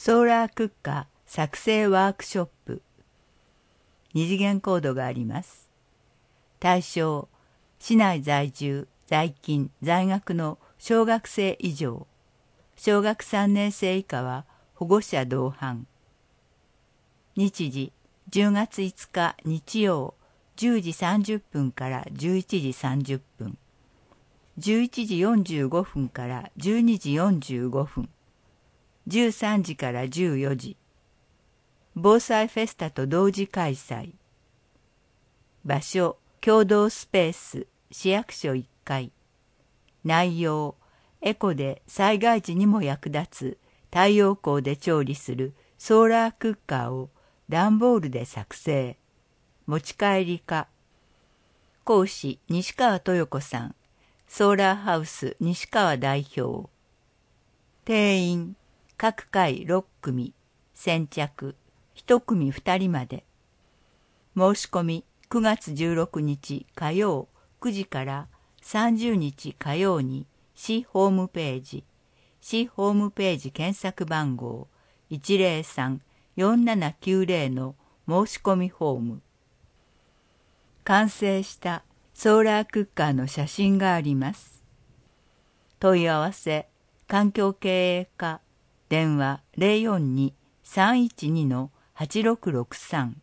ソーラークッカー作成ワークショップ。二次元コードがあります。対象、市内在住、在勤、在学の小学生以上。小学3年生以下は保護者同伴。日時、10月5日日曜、10時30分から11時30分。11時45分から12時45分。13時から14時。防災フェスタと同時開催。場所、共同スペース、市役所1階。内容、エコで災害時にも役立つ太陽光で調理するソーラークッカーを段ボールで作成。持ち帰りか。講師、西川豊子さん。ソーラーハウス西川代表。定員、各回6組。先着、1組2人まで。申し込み、9月16日火曜9時から30日火曜に市ホームページ検索番号 103-4790 の申し込みフォーム。完成したソーラークッカーの写真があります。問い合わせ、環境経営課、電話042-312-8663。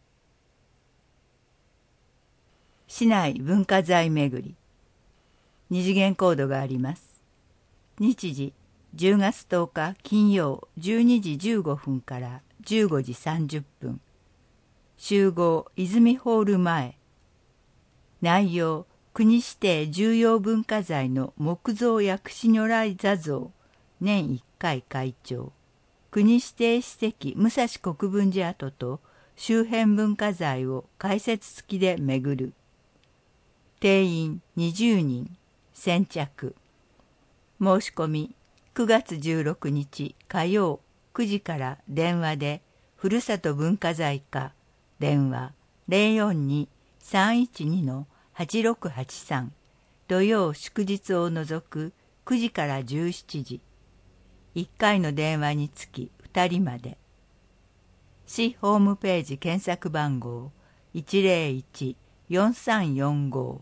市内文化財巡り。二次元コードがあります。日時、10月10日金曜12時15分から15時30分。集合、泉ホール前。内容、国指定重要文化財の木造薬師如来坐像、年1回開帳。国指定史跡武蔵国分寺跡と周辺文化財を解説付きで巡る。定員20人、先着。申し込み、9月16日火曜9時から電話で、ふるさと文化財課、電話042-312-8683。土曜祝日を除く9時から17時。1回の電話につき2人まで。市ホームページ検索番号 101-4345。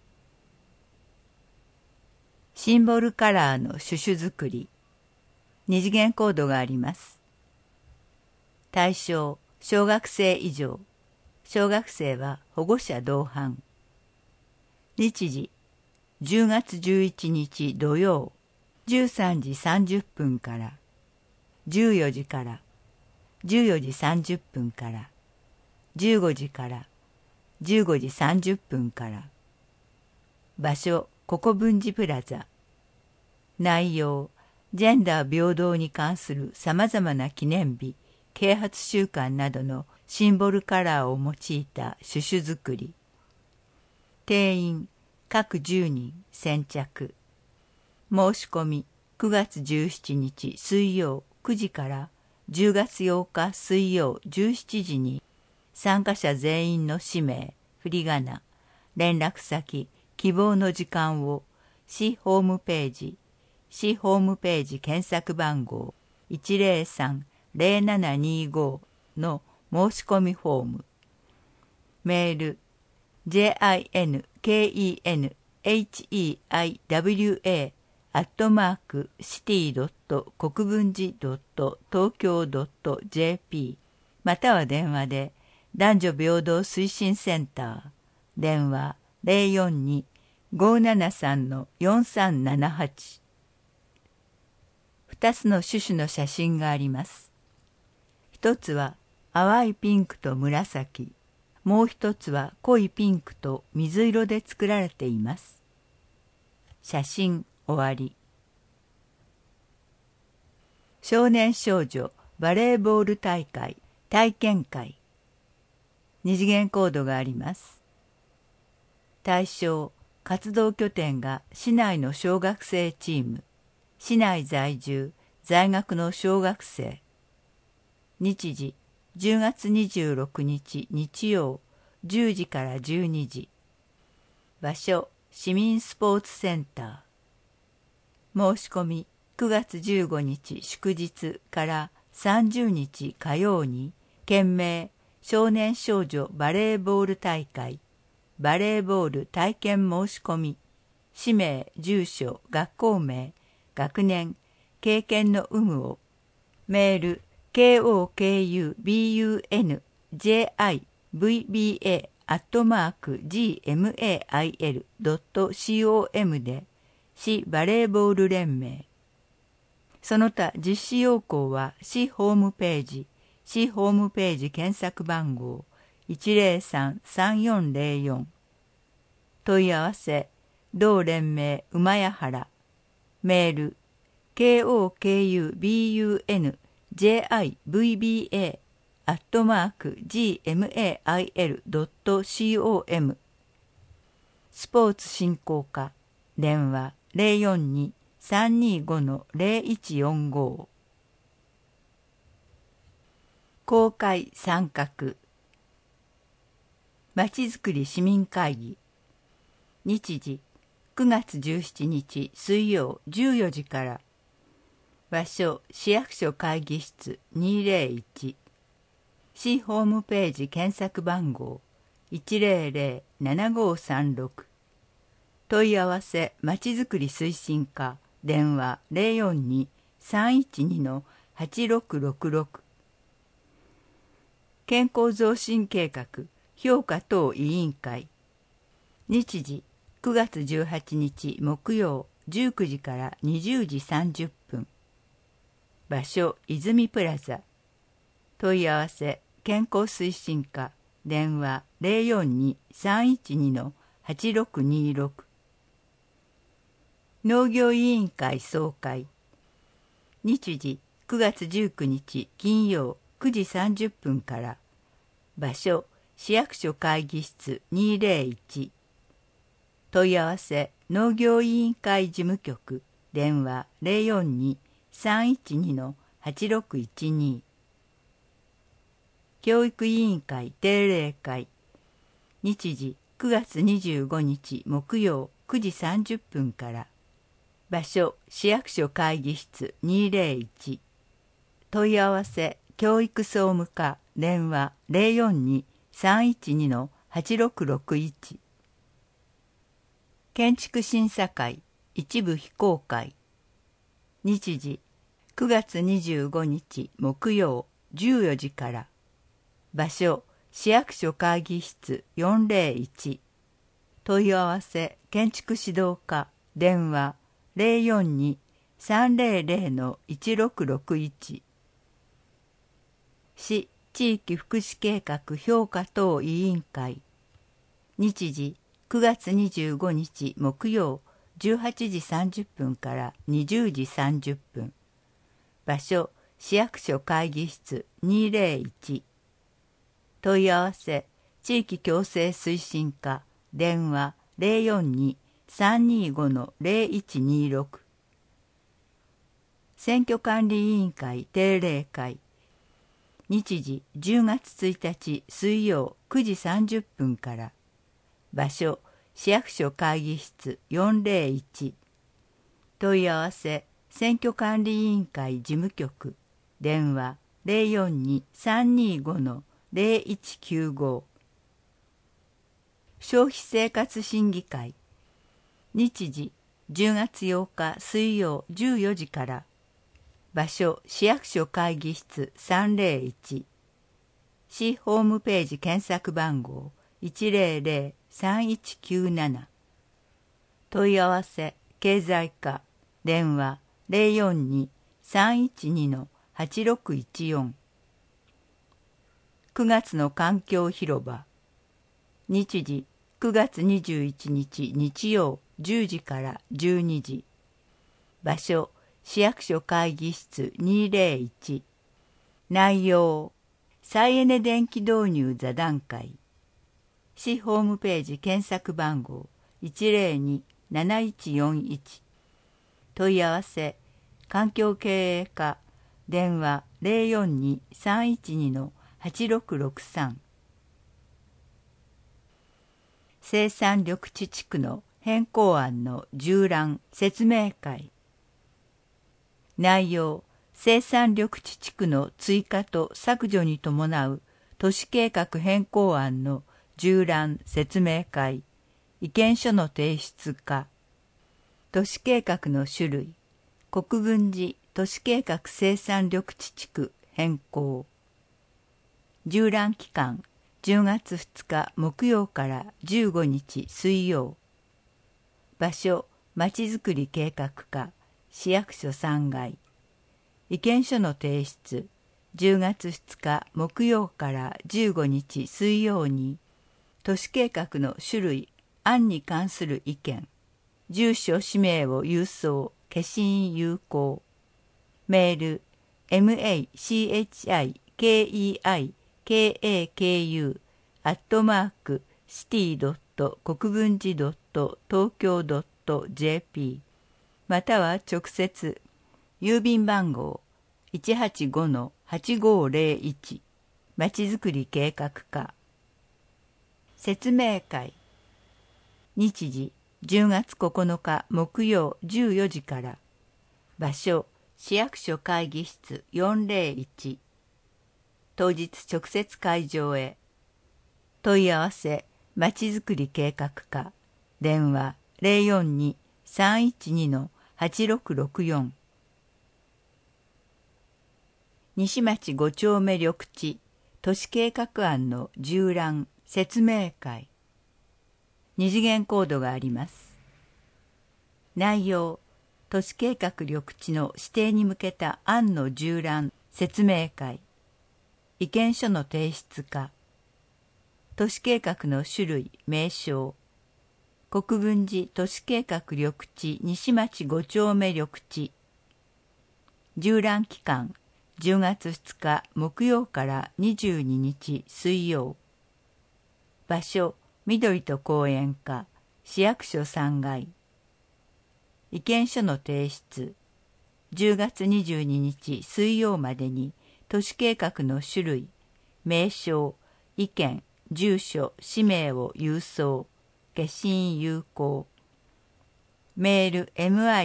シンボルカラーのシュシュ作り。二次元コードがあります。対象、小学生以上。小学生は保護者同伴。日時、10月11日土曜、13時30分から、14時から、14時30分から、15時から、15時30分から。場所、国分寺プラザ。内容、ジェンダー平等に関するさまざまな記念日、啓発週間などのシンボルカラーを用いたシュシュ作り。定員、各10人、先着。申し込み、9月17日水曜9時から10月8日水曜17時に、参加者全員の氏名、振り仮名、連絡先、希望の時間を市ホームページ検索番号 103-0725 の申し込みフォーム。メール jinkeihwa@city.国分寺.tokyo.jp または電話で男女平等推進センター電話042-573-4378。2つのシュシュの写真があります。一つは淡いピンクと紫、もう一つは濃いピンクと水色で作られています。写真終わり。少年少女バレーボール大会体験会。二次元コードがあります。対象、活動拠点が市内の小学生チーム、市内在住、在学の小学生。日時、10月26日日曜、10時から12時。場所、市民スポーツセンター。申し込み、9月15日祝日から 30日火曜に県名少年少女バレーボール大会バレーボール体験申し込み氏名住所学校名学年経験の有無をメール kokubviva@gmail.com で市バレーボール連盟その他実施要項は市ホームページ検索番号 103-3404 問い合わせ同連盟馬谷原メール kokubviva@gmail.com スポーツ振興課電話042-325-0145公開参画まちづくり市民会議日時9月17日水曜14時から場所市役所会議室201市ホームページ検索番号 100-7536 問い合わせまちづくり推進課電話042-312-8666健康増進計画評価等委員会日時9月18日木曜19時から20時30分場所泉プラザ問い合わせ健康推進課電話042-312-8626農業委員会総会日時9月19日金曜9時30分から場所市役所会議室201問い合わせ農業委員会事務局電話042-312-8612教育委員会定例会日時9月25日木曜9時30分から場所市役所会議室201問い合わせ教育総務課電話042-312-8661建築審査会一部非公開日時9月25日木曜14時から場所市役所会議室401問い合わせ建築指導課電話042-300-1661市地域福祉計画評価等委員会日時9月25日木曜18時30分から20時30分場所市役所会議室201問い合わせ地域共生推進課電話042-325-0126選挙管理委員会定例会日時10月1日水曜9時30分から場所市役所会議室401問い合わせ選挙管理委員会事務局電話042-325-0195消費生活審議会日時10月8日水曜14時から場所市役所会議室301市ホームページ検索番号100-3197問い合わせ経済課電話042-312-8614 9月の環境広場日時9月21日日曜10時から12時場所市役所会議室201内容再エネ電気導入座談会市ホームページ検索番号 102-7141 問い合わせ環境経営課電話042-312-8663生産緑地地区の変更案の縦覧説明会内容生産緑地地区の追加と削除に伴う都市計画変更案の縦覧説明会、意見書の提出か、都市計画の種類、国分寺都市計画生産緑地地区変更、縦覧期間10月2日木曜から15日水曜、場所まちづくり計画課市役所3階、意見書の提出10月2日木曜から15日水曜に、都市計画の種類、案に関する意見、住所氏名を郵送、消印有効、メール machiikaku@city.国分寺.東京.jp または直接、郵便番号 185-8501 まちづくり計画課。説明会、日時10月9日木曜14時から、場所市役所会議室401、当日直接会場へ。問い合わせまちづくり計画課、電話 042-312-8664。西町5丁目緑地都市計画案の縦覧説明会。二次元コードがあります。内容、都市計画緑地の指定に向けた案の縦覧説明会。意見書の提出か。都市計画の種類、名称。国分寺都市計画緑地西町5丁目緑地。縦覧期間10月2日木曜から22日水曜。場所緑と公園課市役所3階。意見書の提出10月22日水曜までに、都市計画の種類、名称、意見、住所、氏名を郵送、消印有効。メール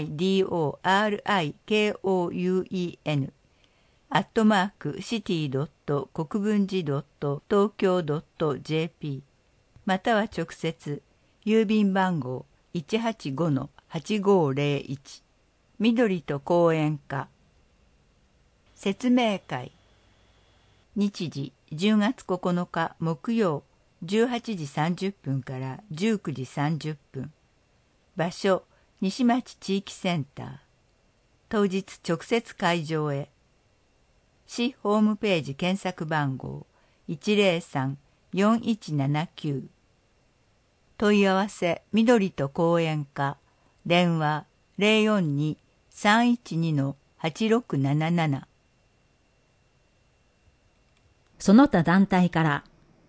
midorikouen@city.国分寺.東京.jp または直接、郵便番号 185-8501 緑と公園課。説明会、日時10月9日木曜18時30分から19時30分。場所西町地域センター。当日直接会場へ。市ホームページ検索番号 103-4179。問い合わせ緑と公園課。電話 042-312-8677。 その他団体から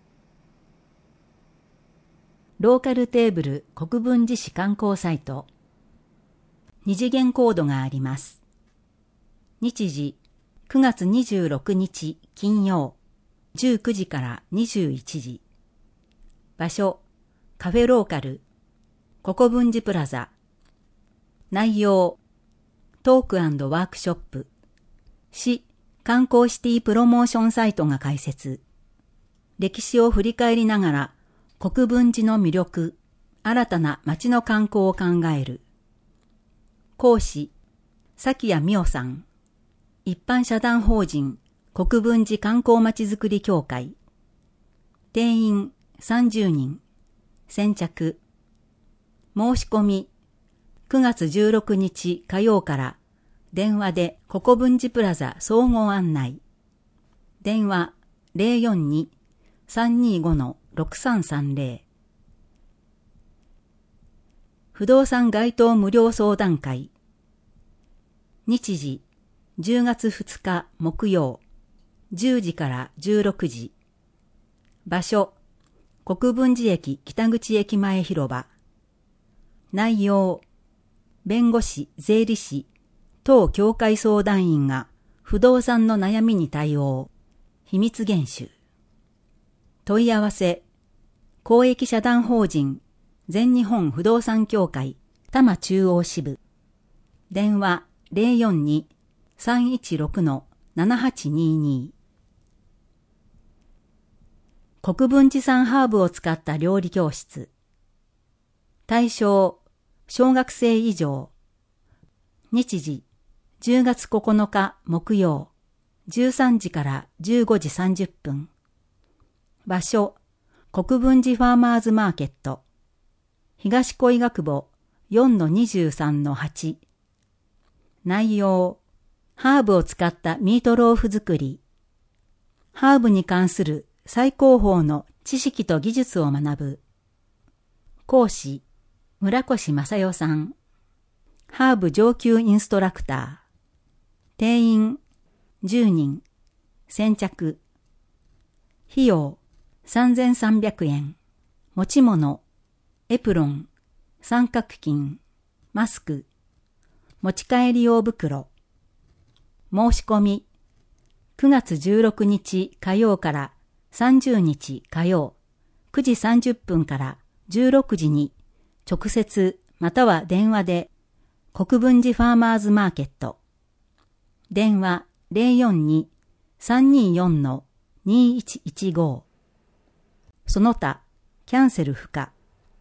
ローカルテーブル国分寺市観光サイト。二次元コードがあります。日時9月26日金曜19時から21時。場所カフェローカル国分寺プラザ。内容トーク&ワークショップ。市観光シティプロモーションサイトが開設。歴史を振り返りながら国分寺の魅力、新たな街の観光を考える。講師、崎谷美代さん。一般社団法人、国分寺観光まちづくり協会。定員30人。先着。申し込み、9月16日火曜から電話で国分寺プラザ総合案内。電話042-325-6330。不動産該当無料相談会。日時10月2日木曜10時から16時。場所国分寺駅北口駅前広場。内容弁護士、税理士、当協会相談員が不動産の悩みに対応。秘密厳守。問い合わせ公益社団法人全日本不動産協会多摩中央支部。電話 316-7822。国分寺産ハーブを使った料理教室。対象、小学生以上。日時、10月9日木曜、13時から15時30分。場所、国分寺ファーマーズマーケット。東小医学部 4-23-8。内容、ハーブを使ったミートローフ作り。ハーブに関する最高峰の知識と技術を学ぶ。講師、村越正代さん。ハーブ上級インストラクター。定員10人。先着。費用3300円。持ち物、エプロン、三角巾、マスク、持ち帰り用袋。申し込み、9月16日火曜から30日火曜、9時30分から16時に直接または電話で国分寺ファーマーズマーケット。電話042-324-2115。その他、キャンセル不可。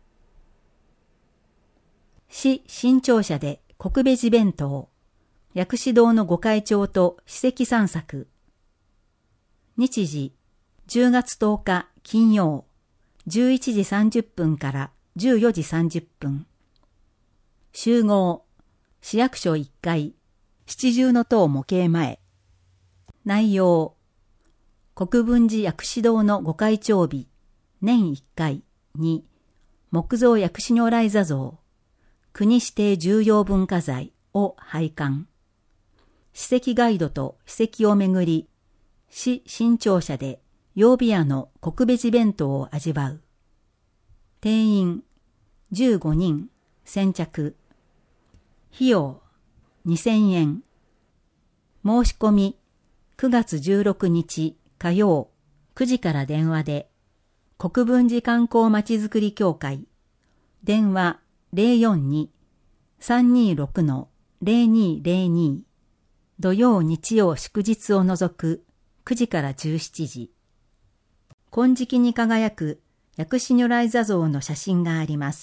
市新庁舎で国分寺弁当。薬師堂の御開帳と史跡散策。日時、10月10日金曜、11時30分から14時30分。集合、市役所1階、七重塔模型前。内容、国分寺薬師堂の御開帳日、年1回に、木造薬師如来坐像、国指定重要文化財を拝観。史跡ガイドと史跡をめぐり、市新庁舎で曜日屋の国分寺弁当を味わう。定員15人、先着。費用2000円。申し込み9月16日火曜9時から電話で、国分寺観光まちづくり協会、電話042-326-0202。土曜日曜祝日を除く9時から17時。金色に輝く薬師如来坐像の写真があります。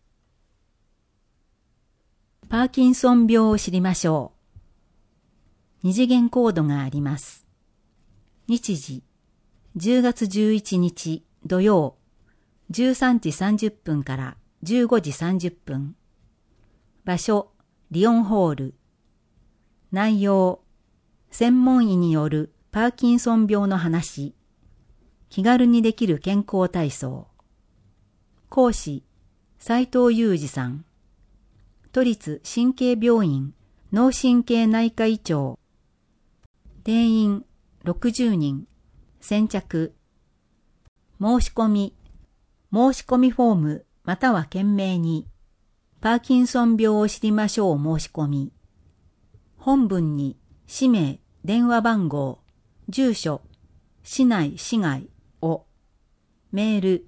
パーキンソン病を知りましょう。二次元コードがあります。日時、10月11日土曜、13時30分から15時30分。場所、リオンホール。内容、専門医によるパーキンソン病の話。気軽にできる健康体操。講師、斉藤裕二さん。都立神経病院脳神経内科医長。定員60人。先着。申し込みフォームまたは件名に、パーキンソン病を知りましょう申し込み。本文に氏名、電話番号、住所、市内市外を、メール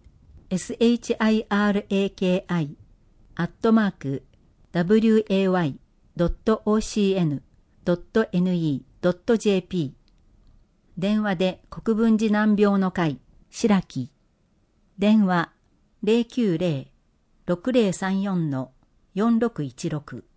shiraki@way.ocn.ne.jp 電話で国分寺難病の会、白木。電話090-6034-4616